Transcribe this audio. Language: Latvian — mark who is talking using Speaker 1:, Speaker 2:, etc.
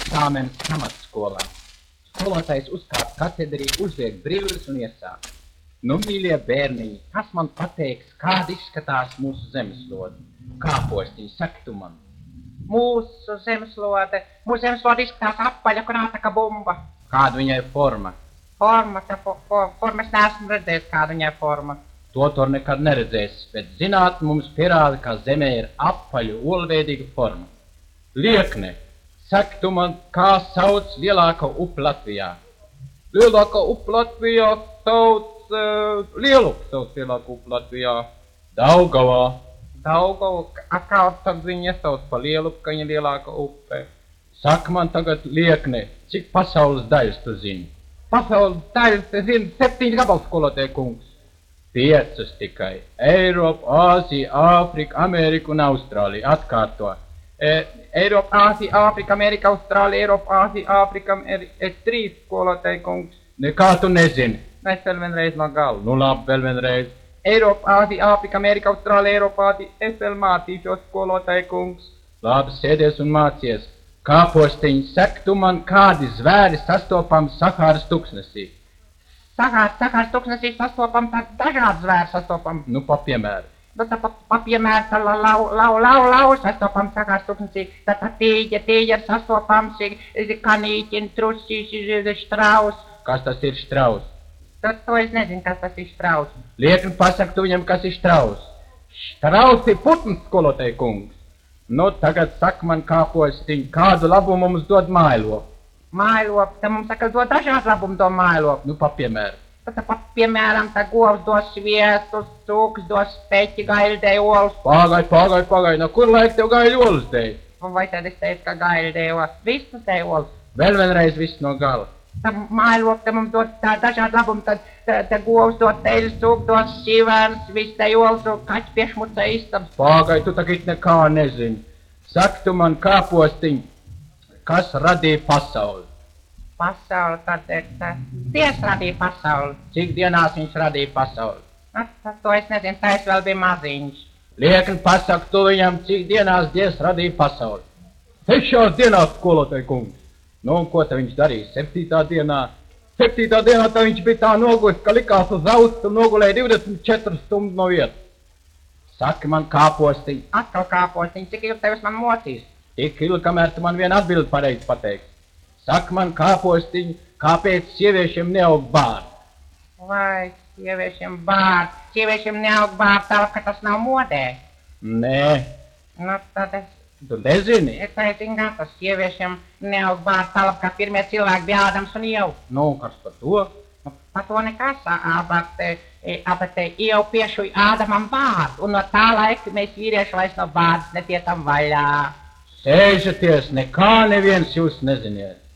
Speaker 1: Eksāmenis pamatskolā. Skolotājs uzkāp katedrī, uzliek brilles un iesāk. Nu, mīļie bērniņi, kas man pateiks, kāda izskatās mūsu zemeslode? Kāpostiņi, saki tu man.
Speaker 2: Mūsu zemeslode izskatās apaļa, krāta kā bumba.
Speaker 1: Kāda viņai forma?
Speaker 2: Forma, es neesmu redzējis, kāda viņai forma.
Speaker 1: To nekad neredzēs, bet zinātne mums pierāda, ka Zemē ir apaļu, olveidīga forma. Liekne, saki tu man, kā sauc lielāko upi Latvijā? Lielāko upi Latvijā sauc Lielupi, sauc lielāko upi Latvijā. Daugavā.
Speaker 2: Daugavu, kā tad viņa sauc pa Lielupi, ka viņa lielāka upe?
Speaker 1: Saka man tagad, Liekne, cik pasaules daļas tu zini?
Speaker 2: Pasaules daļas, es zinu, 7 gabals, skolotāj kungs.
Speaker 1: 5 tikai. Eiropa, Āzija, Āfrika, Amerika un Austrālija. Atkārto.
Speaker 2: Eiropa, Āzija, Āfrika, Amerika, Austrālija, Eiropa, Āzija, Āfrika, Amerika, 3, skolotāj kungs.
Speaker 1: Nekā tu nezini?
Speaker 2: Es vēl vienreiz no gala.
Speaker 1: Nu labi, vēl vienreiz.
Speaker 2: Eiropa, Āzija, Āfrika, Amerika, Austrālija, Eiropa, Āzija. Es vēl mācīšos, skolotāj kungs.
Speaker 1: Labi, sēdies un mācies. Kāpostiņi, saki tu man, kādi zvēri sastopami Sahāras tuksnesī?
Speaker 2: Sahāras tuksnesī sastopam, tad dažādi zvēri sastopam.
Speaker 1: Nu, pa piemēru.
Speaker 2: Pa piemēru, lau sastopam Sahāras tuksnesī. Tad tīģi sastopam, kanīķi, trusīši, štraus.
Speaker 1: Kas tas ir štraus?
Speaker 2: Tad to es nezinu, kas tas ir štraus.
Speaker 1: Liekni, pasaka tu viņam, kas ir štraus. Štraus ir putns, skolotāj kungs. Nu, tagad saka man, kāpostiņi, kādu labumu mums dod mājlopi?
Speaker 2: Mājlopi, tad mums saka, dod dažādu labumu do mājlopi.
Speaker 1: Nu, pa piemēru.
Speaker 2: Tad, piemēram, tā govs dos sviestus, cūks dos speķi, gaļdēju olus.
Speaker 1: Pagaid, no kur laik tev gaļu olus dēļ?
Speaker 2: Vai tad es teicu, ka gaļdēju olus? Visus dēju olus.
Speaker 1: Vēl vienreiz viss no gala.
Speaker 2: Tad mājlopi, tad mums dod dažādu labumu, tad govs dod teļus, cūks dos sīvērns, viss dēju olus, kaķi piešmucē istabs.
Speaker 1: Pagaid, tu tagad nekā nezini. Saki tu man, kāpostiņi, kas radīja pasauli?
Speaker 2: Pasauli, tad Dievs radīja pasauli.
Speaker 1: Cik dienās viņš radīja pasauli?
Speaker 2: To es nezinu, tā es vēl biju maziņš.
Speaker 1: Liekni, pasaka tu viņam, cik dienās Dievs radīja pasauli? 6 dienās, skolotāj kungs. Nu, un ko te viņš darīja? 7. dienā? 7. dienā tā viņš bija tā noguļs, ka likās uz austu un nogulēja 24 stundas no vietas. Saki man, kāpostiņi.
Speaker 2: Atkal kāpostiņi, cik ilgi tevis man mocīs?
Speaker 1: Tik ilgi, kamēr tu man vienu atbildi pareizi pateiksi. Saki man, kāpostiņi, kāpēc sieviešiem neaug bārdi?
Speaker 2: Vai sieviešiem bārdi? Sieviešiem neaug bārdi, tā, ka tas nav modē?
Speaker 1: Nē.
Speaker 2: Nu, tad es...
Speaker 1: Tu nezini?
Speaker 2: Es nezinu, kā tas sieviešiem neaug bārdi, tā, ka pirmie cilvēki bija Ādams un Ieva.
Speaker 1: Nu, kas par to?
Speaker 2: Par to nekas, bet Ieva piešuja Ādamam bārdu, un no tā laika mēs vīrieši vairs no bārdas netietam vaļā.
Speaker 1: Sēžaties, nekā neviens jūs neziniet.